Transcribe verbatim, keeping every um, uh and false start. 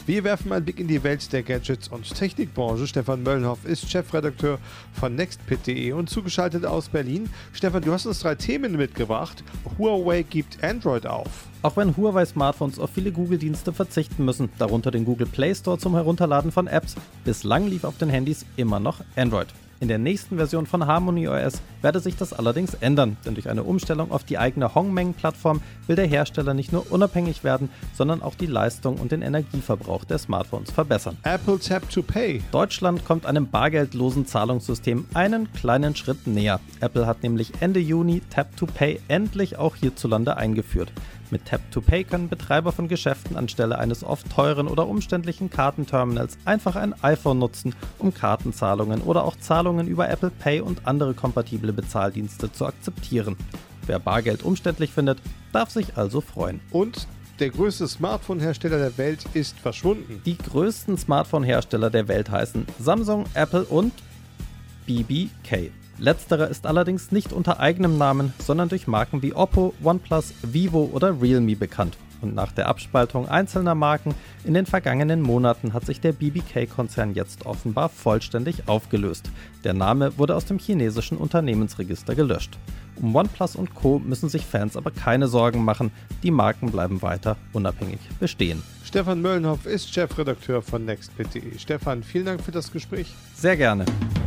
Wir werfen einen Blick in die Welt der Gadgets und Technikbranche. Stefan Möllenhoff ist Chefredakteur von nextpit punkt de und zugeschaltet aus Berlin. Stefan, du hast uns drei Themen mitgebracht. Huawei gibt Android auf. Auch wenn Huawei-Smartphones auf viele Google-Dienste verzichten müssen, darunter den Google Play Store zum Herunterladen von Apps, bislang lief auf den Handys immer noch Android. In der nächsten Version von HarmonyOS werde sich das allerdings ändern, denn durch eine Umstellung auf die eigene Hongmeng-Plattform will der Hersteller nicht nur unabhängig werden, sondern auch die Leistung und den Energieverbrauch der Smartphones verbessern. Apple Tap to Pay. Deutschland kommt einem bargeldlosen Zahlungssystem einen kleinen Schritt näher. Apple hat nämlich Ende Juni Tap to Pay endlich auch hierzulande eingeführt. Mit Tap to Pay können Betreiber von Geschäften anstelle eines oft teuren oder umständlichen Kartenterminals einfach ein iPhone nutzen, um Kartenzahlungen oder auch Zahlungen über Apple Pay und andere kompatible Bezahldienste zu akzeptieren. Wer Bargeld umständlich findet, darf sich also freuen. Und der größte Smartphone-Hersteller der Welt ist verschwunden. Die größten Smartphone-Hersteller der Welt heißen Samsung, Apple und B B K. Letzterer ist allerdings nicht unter eigenem Namen, sondern durch Marken wie Oppo, OnePlus, Vivo oder Realme bekannt. Und nach der Abspaltung einzelner Marken in den vergangenen Monaten hat sich der B B K-Konzern jetzt offenbar vollständig aufgelöst. Der Name wurde aus dem chinesischen Unternehmensregister gelöscht. Um OnePlus und Co. müssen sich Fans aber keine Sorgen machen, die Marken bleiben weiter unabhängig bestehen. Stefan Möllenhoff ist Chefredakteur von nextpit punkt de. Stefan, vielen Dank für das Gespräch. Sehr gerne.